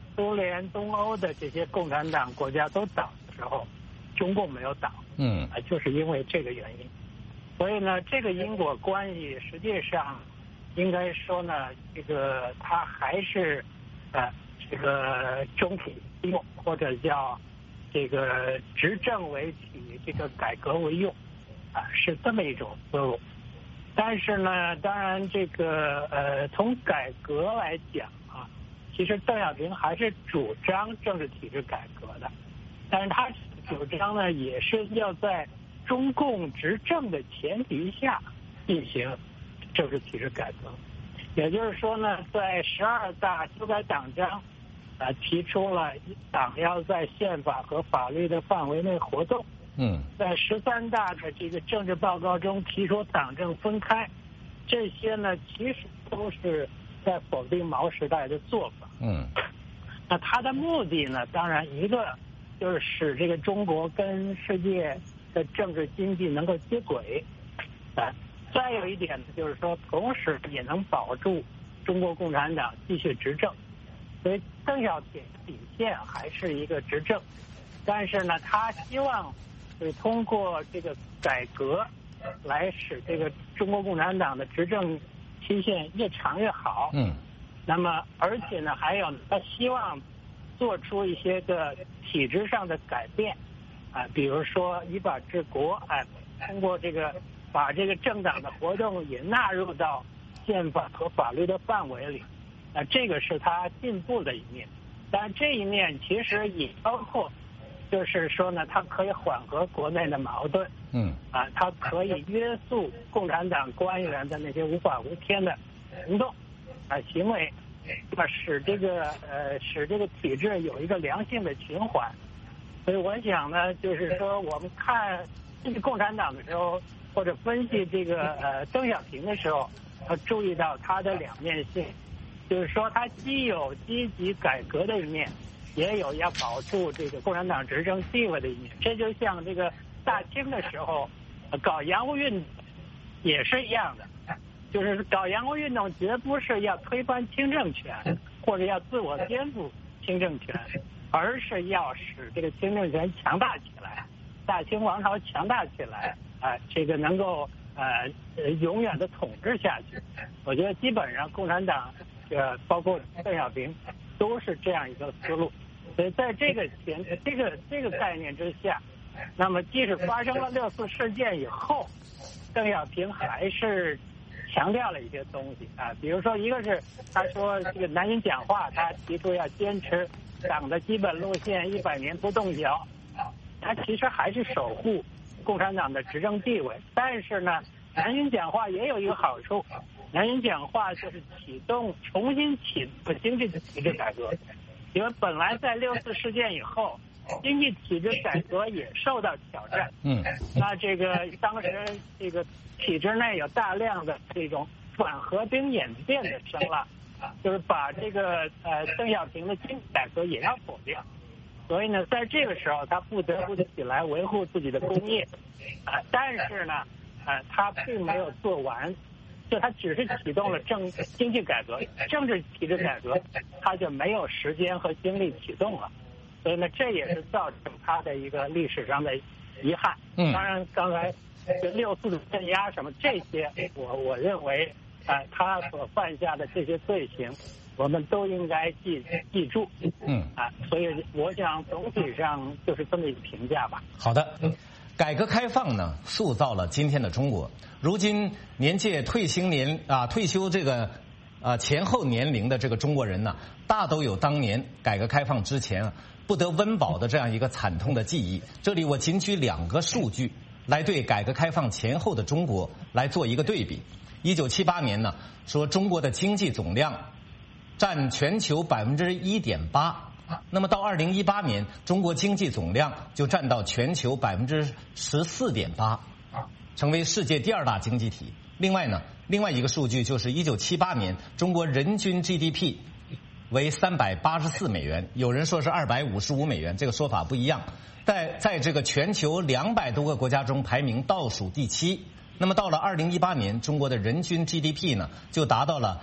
苏联、东欧的这些共产党国家都倒的时候，中共没有倒，就是因为这个原因。所以呢，这个因果关系实际上应该说呢，这个它还是这个中体用，或者叫这个执政为体，这个改革为用，是这么一种思路。但是呢，当然这个从改革来讲啊，其实邓小平还是主张政治体制改革的，但是他主张呢也是要在中共执政的前提下进行政治体制改革。也就是说呢，在12大修改党章提出了党要在宪法和法律的范围内活动。在13大的这个政治报告中提出党政分开，这些呢其实都是在否定毛时代的做法。那他的目的呢，当然一个就是使这个中国跟世界的政治经济能够接轨，再有一点呢，就是说同时也能保住中国共产党继续执政。所以邓小平底线还是一个执政，但是呢，他希望通过这个改革来使这个中国共产党的执政期限越长越好。那么而且呢，还有他希望做出一些个体制上的改变比如说依法治国通过这个把这个政党的活动也纳入到宪法和法律的范围里。这个是他进步的一面，但这一面其实也包括就是说呢，它可以缓和国内的矛盾，它可以约束共产党官员的那些无法无天的行动行为，使这个体制有一个良性的循环。所以我想呢，就是说我们看这个共产党的时候，或者分析这个邓小平的时候，要注意到他的两面性，就是说他既有积极改革的一面，也有要保住这个共产党执政地位的一面。这就像这个大清的时候搞洋务运动也是一样的，就是搞洋务运动绝不是要推翻清政权或者要自我颠覆清政权，而是要使这个清政权强大起来，大清王朝强大起来这个能够永远的统治下去。我觉得基本上共产党包括邓小平都是这样一个思路。所以在这个概念之下，那么即使发生了6·4事件以后，邓小平还是强调了一些东西比如说一个是他说这个南京讲话，他提出要坚持党的基本路线100年不动摇，他其实还是守护共产党的执政地位。但是呢，南京讲话也有一个好处，南京讲话就是重新启动经济的体制改革。因为本来在6·4事件以后，经济体制改革也受到挑战。那这个当时这个体制内有大量的这种反和平演变的声浪，就是把这个邓小平的经济改革也要否掉。所以呢，在这个时候他不得不起来维护自己的工业但是呢他并没有做完，就他只是启动了经济改革，政治体制改革他就没有时间和精力启动了。所以呢，这也是造成他的一个历史上的遗憾。当然刚才6·4的镇压什么这些，我认为他所犯下的这些罪行我们都应该记住。所以我想总体上就是这么一个评价吧。 好的。改革开放呢，塑造了今天的中国。如今年届退休这个前后年龄的这个中国人呢，大都有当年改革开放之前不得温饱的这样一个惨痛的记忆。这里我仅举2个数据来对改革开放前后的中国来做一个对比。1978年呢，说中国的经济总量占全球1.8%。那么到2018年，中国经济总量就占到全球14.8%，成为世界第2大经济体。另外一个数据就是1978年，中国人均 GDP 为384美元，有人说是255美元，这个说法不一样。在这个全球200多个国家中排名倒数第7， 那么到了2018年，中国的人均 GDP 呢就达到了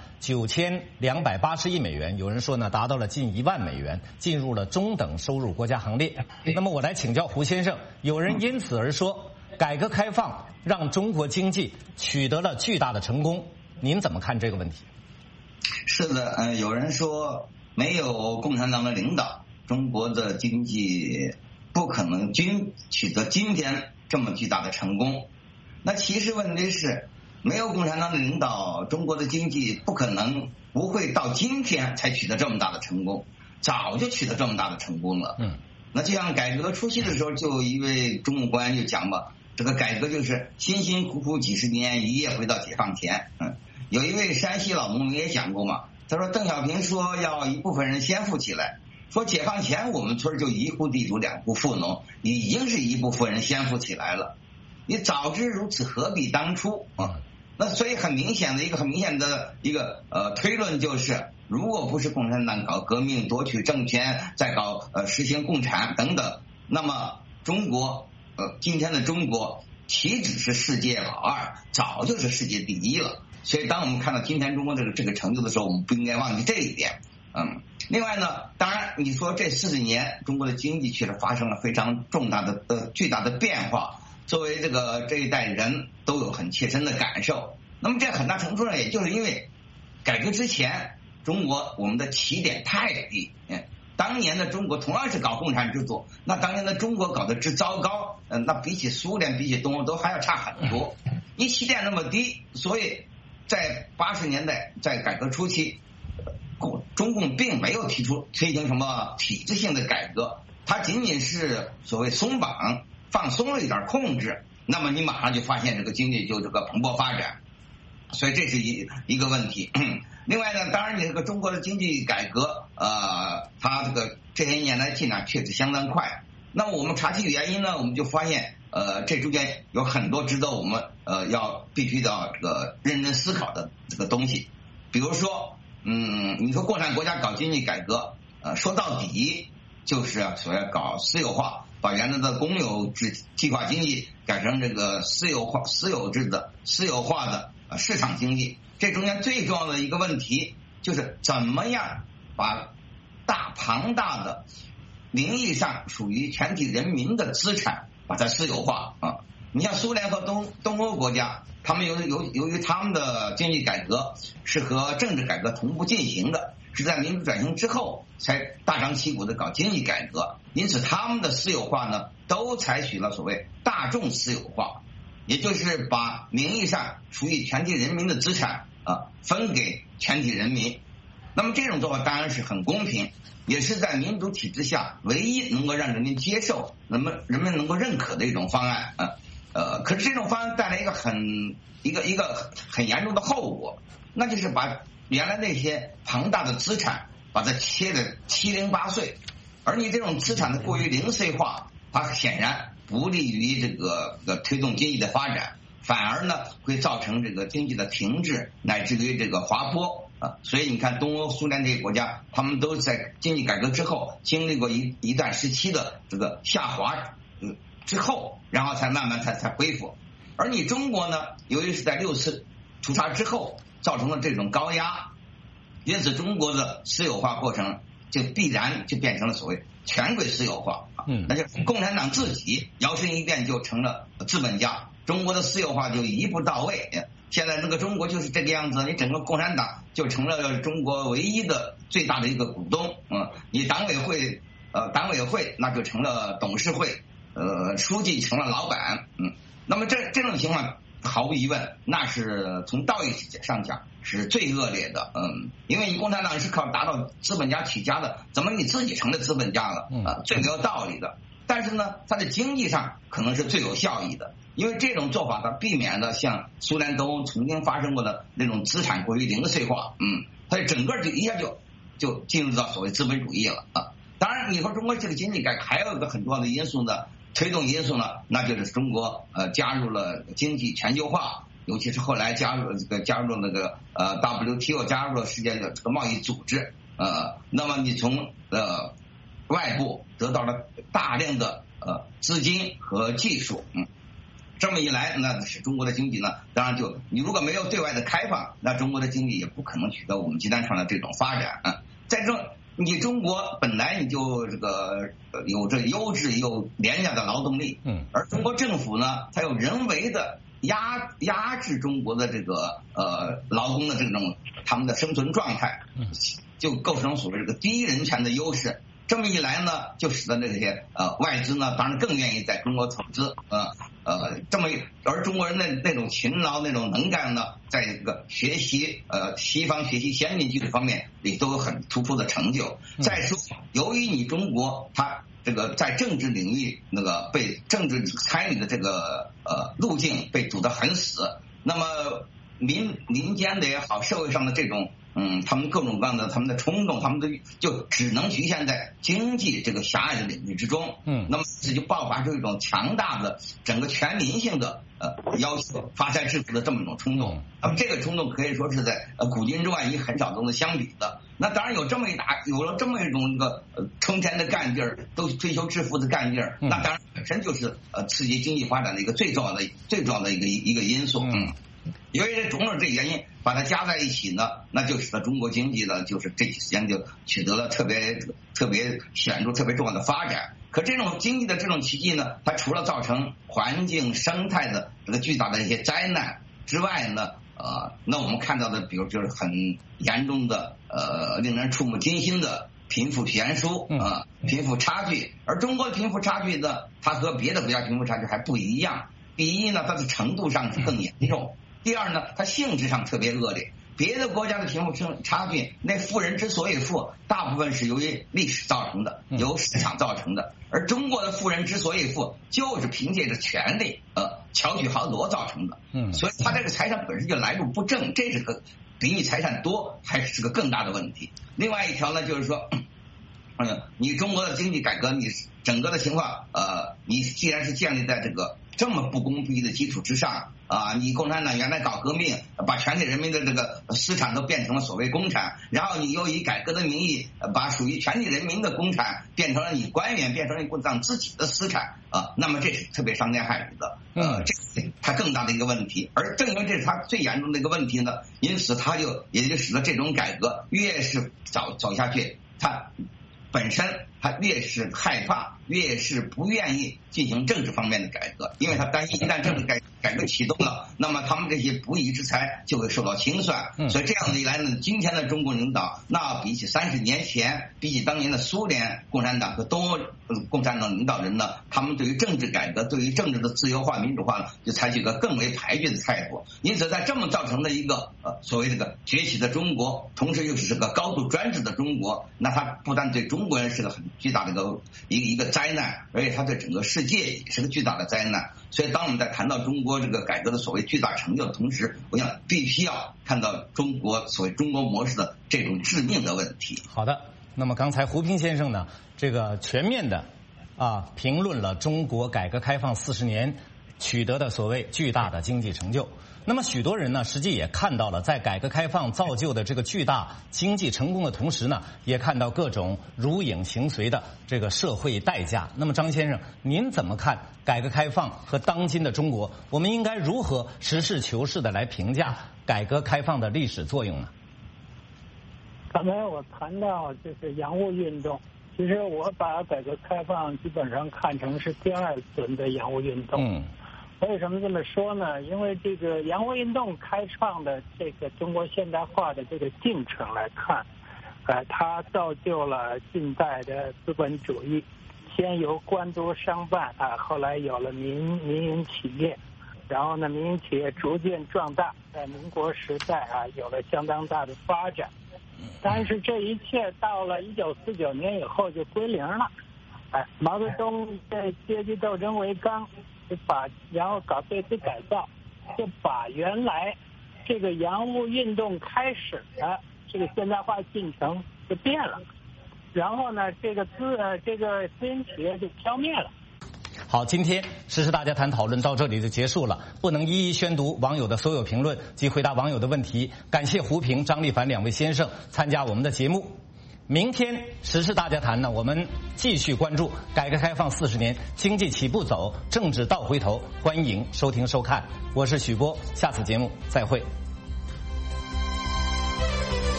9280亿美元，有人说呢达到了近1万美元，进入了中等收入国家行列。那么我来请教胡先生，有人因此而说，改革开放让中国经济取得了巨大的成功，您怎么看这个问题？ 是的，有人说没有共产党的领导，中国的经济不可能取得今天这么巨大的成功。那其实问题是，没有共产党的领导，中国的经济不会到今天才取得这么大的成功，早就取得这么大的成功了。那就像改革初期的时候，就有一位中共官员就讲吧，这个改革就是辛辛苦苦几十年，一夜回到解放前。有一位山西老农民也讲过嘛，他说邓小平说要一部分人先富起来，说解放前我们村就一户地主2户富农，已经是一部分人先富起来了。你早知如此，何必当初啊？那所以很明显的一个推论就是，如果不是共产党搞革命夺取政权，再搞实行共产等等，那么中国今天的中国岂止是世界老二，早就是世界第一了。所以当我们看到今天中国这个成就的时候，我们不应该忘记这一点。另外呢，当然你说这40年中国的经济确实发生了非常巨大的变化。作为这一代人都有很切身的感受。那么这很大程度上也就是因为改革之前中国我们的起点太低，当年的中国同样是搞共产制度，那当年的中国搞的之糟糕，那比起苏联比起东欧都还要差很多。你起点那么低，所以在80年代在改革初期，中共并没有推行什么体制性的改革，它仅仅是所谓松绑放松了一点控制，那么你马上就发现这个经济就蓬勃发展，所以这是一个问题。另外呢，当然你这个中国的经济改革，它这些年来进展确实相当快。那么我们查其原因呢，我们就发现，这中间有很多值得我们必须要认真思考的这个东西。比如说，你说共产国家搞经济改革，说到底就是所谓搞私有化。把原来的公有制计划经济改成这个私有化的市场经济，这中间最重要的一个问题就是怎么样把庞大的名义上属于全体人民的资产把它私有化啊！你像苏联和东欧国家，他们由于他们的经济改革是和政治改革同步进行的，是在民主转型之后才大张旗鼓的搞经济改革，因此他们的私有化呢，都采取了所谓大众私有化，也就是把名义上属于全体人民的资产分给全体人民。那么这种做法当然是很公平，也是在民主体制下唯一能够让人民接受、人们能够认可的一种方案可是这种方案带来一个很严重的后果，那就是把原来那些庞大的资产把它切得七零八碎，而你这种资产的过于零碎化，它显然不利于这个推动经济的发展，反而呢会造成这个经济的停滞，乃至于这个滑坡所以你看东欧、苏联这些国家，他们都在经济改革之后经历过一段时期的这个下滑之后，然后才慢慢才恢复。而你中国呢，由于是在6次屠杀之后造成了这种高压，因此中国的私有化过程就必然就变成了所谓全轨私有化那就共产党自己摇身一变就成了资本家，中国的私有化就一步到位。现在这个中国就是这个样子，你整个共产党就成了中国唯一的最大的一个股东你党委会那就成了董事会书记成了老板那么这种情况毫无疑问，那是从道义上讲是最恶劣的因为你共产党是靠达到资本家起家的，怎么你自己成了资本家了最没有道理的。但是呢，它的经济上可能是最有效益的，因为这种做法它避免了像苏联东欧曾经发生过的那种资产过于零碎化它整个就一下就进入到所谓资本主义了当然你说中国这个经济改革还有一个很重要的因素呢，推动因素呢，那就是中国加入了经济全球化，尤其是后来加入那个WTO， 加入了世界的这个贸易组织那么你从外部得到了大量的资金和技术这么一来，那使中国的经济呢，当然就你如果没有对外的开放，那中国的经济也不可能取得我们鸡蛋上的这种发展啊。在你中国本来你就这个有着优质又廉价的劳动力，而中国政府呢，它有人为的压制中国的这个劳工的这种他们的生存状态，就构成所谓这个低人权的优势。这么一来呢，就使得这些外资呢，当然更愿意在中国投资，而中国人的那种勤劳、那种能干呢，在这个学习西方学习先进技术方面也都有很突出的成就。再说，由于你中国它这个在政治领域那个被政治参与的这个路径被堵得很死，那么民间的也好，社会上的这种他们各种各样的他们的冲动，他们的就只能局限在经济这个狭隘的领域之中。那么这就爆发出一种强大的整个全民性的要求发财致富的这么一种冲动。那么这个冲动可以说是在古今之外以很少都能相比的。那当然有了这么一种一个冲天的干劲儿，都追求致富的干劲儿，那当然本身就是刺激经济发展的一个最重要的一个因素。由于这种种这原因把它加在一起呢，那就使得中国经济呢，就是这几年就取得了特别显著、特别重要的发展。可这种经济的这种奇迹呢，它除了造成环境生态的这个巨大的一些灾难之外呢，那我们看到的，比如就是很严重的令人触目惊心的贫富悬殊贫富差距。而中国的贫富差距呢，它和别的国家贫富差距还不一样。第一呢，它的程度上是更严重；第二呢，它性质上特别恶劣。别的国家的贫富差距，那富人之所以富，大部分是由于历史造成的，由市场造成的；而中国的富人之所以富，就是凭借着权力巧取豪夺造成的。所以他这个财产本身就来路不正，这是个比你财产多还是个更大的问题。另外一条呢，就是说，你中国的经济改革，你整个的情况，你既然是建立在这个这么不公不义的基础之上你共产党原来搞革命，把全体人民的这个私产都变成了所谓公产，然后你又以改革的名义把属于全体人民的公产变成了你官员，变成了你共产党自己的私产那么这是特别伤天害理的，这是它更大的一个问题。而正因为这是它最严重的一个问题呢，因此它也就使得这种改革越是走下去，它本身他越是害怕，越是不愿意进行政治方面的改革，因为他担心一旦政治改革启动了，那么他们这些不义之财就会受到清算。所以这样一来呢，今天的中国领导，那比起30年前，比起当年的苏联共产党和东欧共产党领导人呢，他们对于政治改革，对于政治的自由化、民主化呢，就采取一个更为排拒的态度。因此，在这么造成的一个所谓这个崛起的中国，同时又是这个高度专制的中国，那它不但对中国人是个很巨大的一个灾难，而且它对整个世界也是个巨大的灾难。所以当我们在谈到中国这个改革的所谓巨大成就的同时，我想必须要看到中国所谓中国模式的这种致命的问题。 好的，那么刚才胡平先生呢，这个全面的评论了中国改革开放40年取得的所谓巨大的经济成就。那么许多人呢，实际也看到了在改革开放造就的这个巨大经济成功的同时呢，也看到各种如影形随的这个社会代价。那么张先生，您怎么看改革开放和当今的中国？我们应该如何实事求是的来评价改革开放的历史作用呢？ 刚才我谈到就是洋务运动，其实我把改革开放基本上看成是第二轮的洋务运动。为什么这么说呢？因为这个洋务运动开创的这个中国现代化的这个进程来看，它造就了近代的资本主义。先由官督商办后来有了民营企业，然后呢，民营企业逐渐壮大，在民国时代有了相当大的发展。但是这一切到了1949年以后就归零了。毛泽东在阶级斗争为纲，然后搞对资改造，就把原来这个洋务运动开始的这个现代化进程就变了，然后呢，这个私营企业就消灭了。 好，今天时事大家谈讨论到这里就结束了，不能一一宣读网友的所有评论及回答网友的问题。感谢胡平、张立凡2位先生参加我们的节目。 明天时事大家谈呢，我们继续关注改革开放40年，经济起步走，政治倒回头。欢迎收听收看，我是许波，下次节目再会。